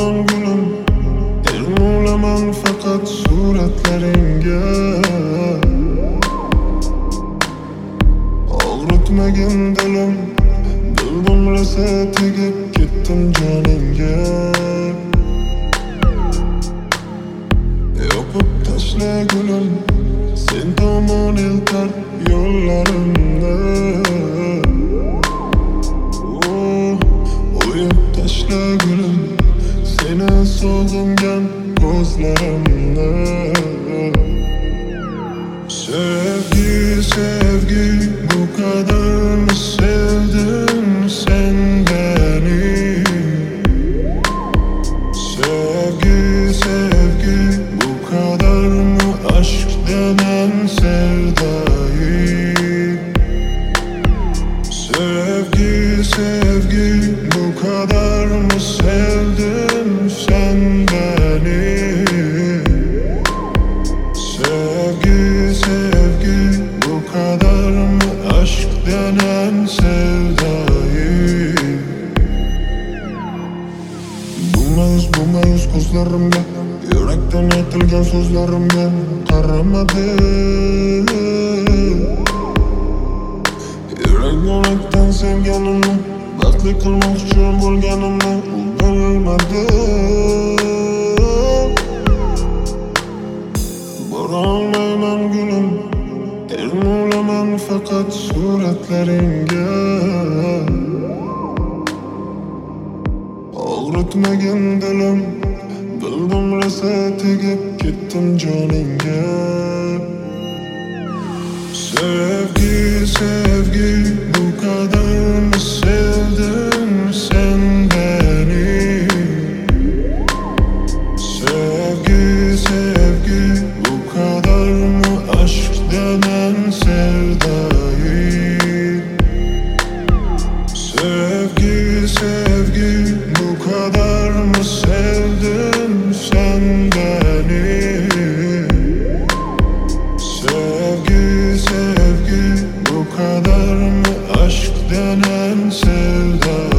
Bağırman gülüm, elmulemen fakat suretleringge. Ağrıtmagin dilim, bildim rasa tegib ketdim joningga. Yopib tashla gülüm, sen tomon eltar yo'llarimni. O'yib tashla gülüm, seni sog'ingan ko'zlarimni. Sevgi, sevgi, bu kadar mı sevdin sen beni? Sevgi, sevgi, bu kadar mı aşk denen sevdayı? Sevgi, sevgi, bu kadar mı sevdin sen beni? Sevgi, sevgi, bu kadar mı aşk denen sevdayı? Bulmayız ko'zlarimga, yurakdan aytilgan so'zlarimga qaramadi. Yurak yo'lakdan sevganimni, baxtli qilmoqchi bo'lganimni u bilmadi. Borolmayman gülüm, termulaman fakat suretleringge. Ağrıtmagin dilim, bildim rasa tegib ketdim joningga. Sevgi, sevgi, bu kadar mı sevdin sen beni? Sevgi, sevgi, bu kadar mı aşk denen sevdayı? Sevgi, sevgi, bu kadar mı sevdin sen beni? Sevgi, sevgi, bu kadar mı aşk denen sevda?